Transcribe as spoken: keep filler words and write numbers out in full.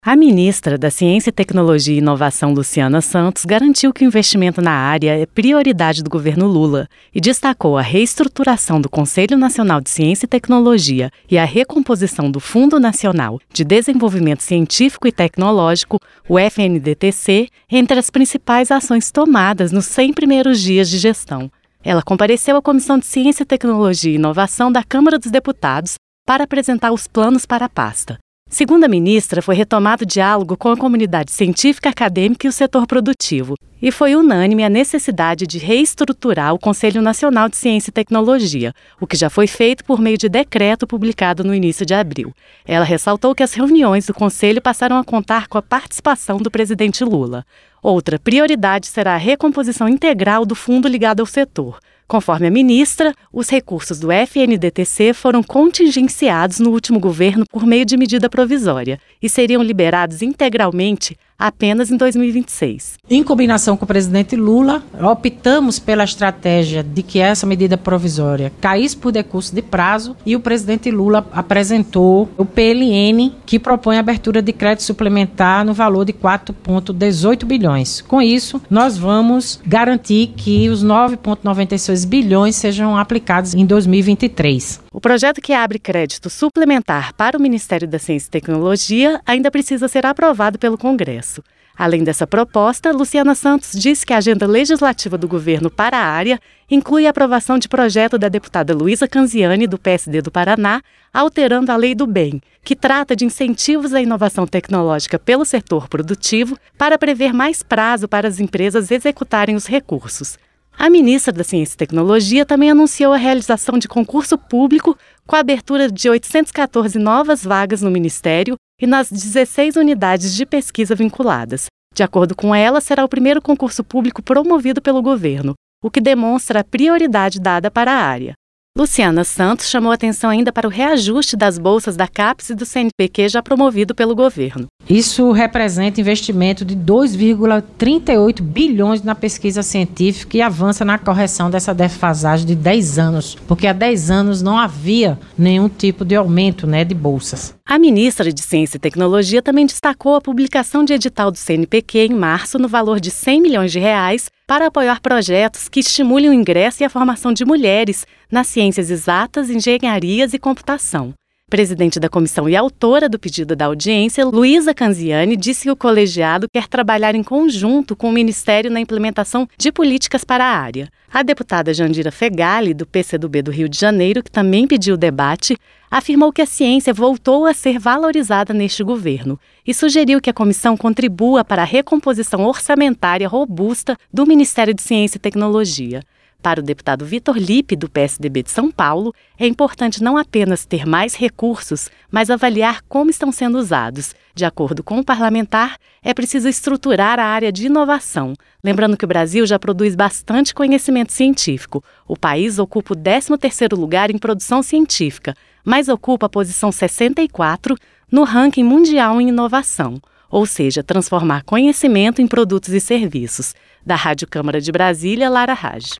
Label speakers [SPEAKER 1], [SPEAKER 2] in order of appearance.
[SPEAKER 1] A ministra da Ciência, Tecnologia e Inovação, Luciana Santos, garantiu que o investimento na área é prioridade do governo Lula e destacou a reestruturação do Conselho Nacional de Ciência e Tecnologia e a recomposição do Fundo Nacional de Desenvolvimento Científico e Tecnológico, o F N D T C, entre as principais ações tomadas nos cem primeiros dias de gestão. Ela compareceu à Comissão de Ciência, Tecnologia e Inovação da Câmara dos Deputados para apresentar os planos para a pasta. Segundo a ministra, foi retomado o diálogo com a comunidade científica, acadêmica e o setor produtivo, e foi unânime a necessidade de reestruturar o Conselho Nacional de Ciência e Tecnologia, o que já foi feito por meio de decreto publicado no início de abril. Ela ressaltou que as reuniões do Conselho passaram a contar com a participação do presidente Lula. Outra prioridade será a recomposição integral do fundo ligado ao setor. Conforme a ministra, os recursos do F N D T C foram contingenciados no último governo por meio de medida provisória e seriam liberados integralmente apenas em dois mil e vinte e seis.
[SPEAKER 2] Em combinação com o presidente Lula, optamos pela estratégia de que essa medida provisória caísse por decurso de prazo e o presidente Lula apresentou o P L N, que propõe a abertura de crédito suplementar no valor de quatro vírgula dezoito bilhões. Com isso, nós vamos garantir que os nove vírgula noventa e seis bilhões sejam aplicados em dois mil e vinte e três.
[SPEAKER 1] O projeto que abre crédito suplementar para o Ministério da Ciência e Tecnologia ainda precisa ser aprovado pelo Congresso. Além dessa proposta, Luciana Santos disse que a agenda legislativa do governo para a área inclui a aprovação de projeto da deputada Luísa Canziani, do P S D do Paraná, alterando a Lei do Bem, que trata de incentivos à inovação tecnológica pelo setor produtivo para prever mais prazo para as empresas executarem os recursos. A ministra da Ciência e Tecnologia também anunciou a realização de concurso público com a abertura de oitocentas e quatorze novas vagas no Ministério e nas dezesseis unidades de pesquisa vinculadas. De acordo com ela, será o primeiro concurso público promovido pelo governo, o que demonstra a prioridade dada para a área. Luciana Santos chamou atenção ainda para o reajuste das bolsas da CAPES e do C N P Q já promovido pelo governo.
[SPEAKER 2] Isso representa investimento de dois vírgula trinta e oito bilhões na pesquisa científica e avança na correção dessa defasagem de dez anos, porque há dez anos não havia nenhum tipo de aumento, né, de bolsas.
[SPEAKER 1] A ministra de Ciência e Tecnologia também destacou a publicação de edital do C N P Q em março no valor de cem milhões de reais para apoiar projetos que estimulem o ingresso e a formação de mulheres nas ciências exatas, engenharias e computação. Presidente da comissão e autora do pedido da audiência, Luísa Canziani, disse que o colegiado quer trabalhar em conjunto com o Ministério na implementação de políticas para a área. A deputada Jandira Fegali, do P C do B do Rio de Janeiro, que também pediu o debate, afirmou que a ciência voltou a ser valorizada neste governo e sugeriu que a comissão contribua para a recomposição orçamentária robusta do Ministério de Ciência e Tecnologia. Para o deputado Vitor Lippe, do P S D B de São Paulo, é importante não apenas ter mais recursos, mas avaliar como estão sendo usados. De acordo com o parlamentar, é preciso estruturar a área de inovação. Lembrando que o Brasil já produz bastante conhecimento científico. O país ocupa o décimo terceiro lugar em produção científica, mas ocupa a posição sessenta e quatro no ranking mundial em inovação. Ou seja, transformar conhecimento em produtos e serviços. Da Rádio Câmara de Brasília, Lara Raj.